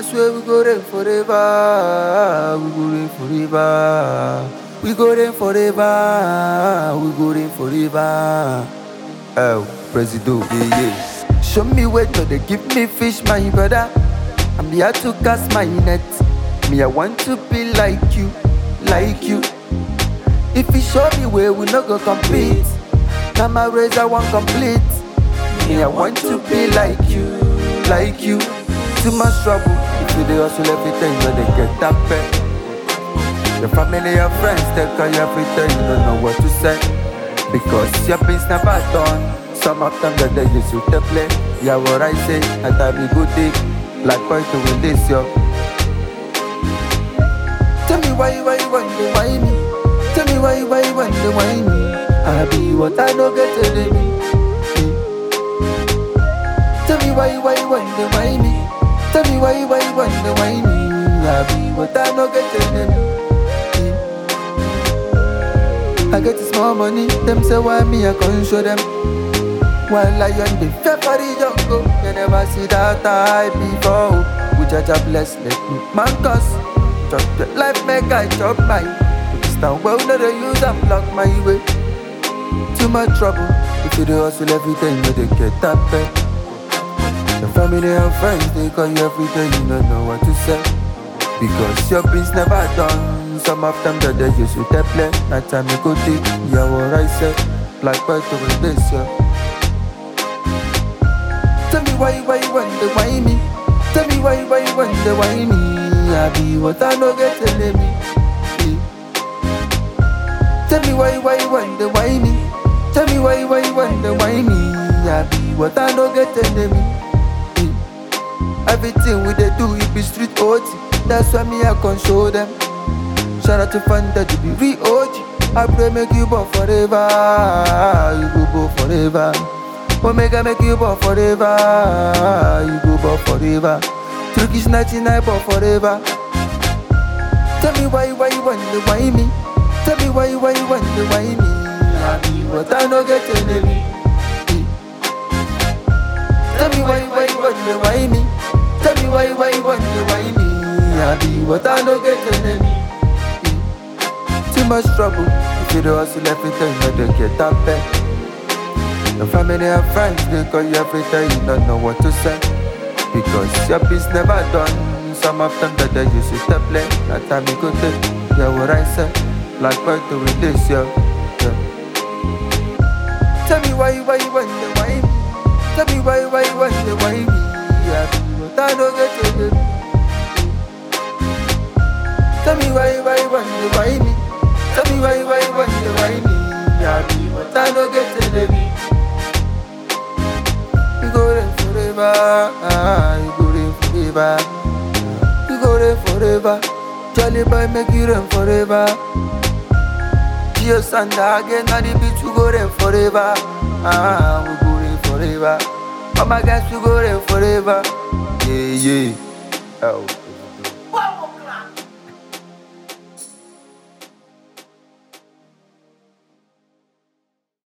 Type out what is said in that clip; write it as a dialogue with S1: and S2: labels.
S1: I swear we go there forever. We go there forever. We go there forever. We go there forever. Oh, Presido, yeah. Show me where to they give me fish, my brother. I'm here to cast my net. Me, I want to be like you, like you. If you show me where we not go compete, now my race I want complete. Me, I want to be like you, like you. Too much trouble. If you do hustle everything, you they get that pay. Your family, your friends, they call you everything, you don't know what to say. Because your things never done. Some of them that they use you to play. Yeah, what I say, I thought be good day. Like boy to win this, yo. Tell me why wonder why me? Tell me why wonder why me? I be what I don't get to do me. Tell me why wonder why me? Tell me why wonder why me? I be what I don't get to do me. I get the small money, them say why me I can't show them. While lion be fair for the jungle, you never see that type before. We judge a bless, let me man cause. Chop the life make I chop mine. Stand well, no they use and block my way. Too much trouble, if you do hustle everything, you they get that pay. Your family and friends, they call you everything, you don't know what to say. Because your things never done. Some of them that they use with their play. That time you go deep, yeah what I say. Black boy to win this, yeah. Tell me why wonder why me? Tell me why wonder why me? I be what I no get telling me. Tell me why wonder why me? Tell me why wonder why me? I be what I no get telling me. Everything we they do, it be street OG. That's why me I can show them. Shout out to Fanta to be real OG. I pray make you born forever. You go born forever. Omega make you born forever. You go born forever. Turkish 99 born forever. Tell me why wonder why me? Tell me why wonder why me? I be what I no get enemy. Tell me why wonder why me? Tell me why wonder why me? I be what I no get enemy. Too much trouble. If you do hustle everything, you don't get that pay. Your family and friends, they call you everything, you don't know what to say. Because your piece never done. Some of them that they use it to play. That time you go take, yeah what I say. Like boy to win this, yeah. Tell me why wonder why me? Tell me why wonder why me? Yeah, but I don't get to do. Tell me why wonder why me? Tell me why wonder why me? Yeah, but I don't get to do. You go there forever, you go there forever. You go there forever. Jolly boy make you run forever. Gio Sanda again, now the beach we go there forever. We go there forever. All my guys we go there forever. Yeah. Oh.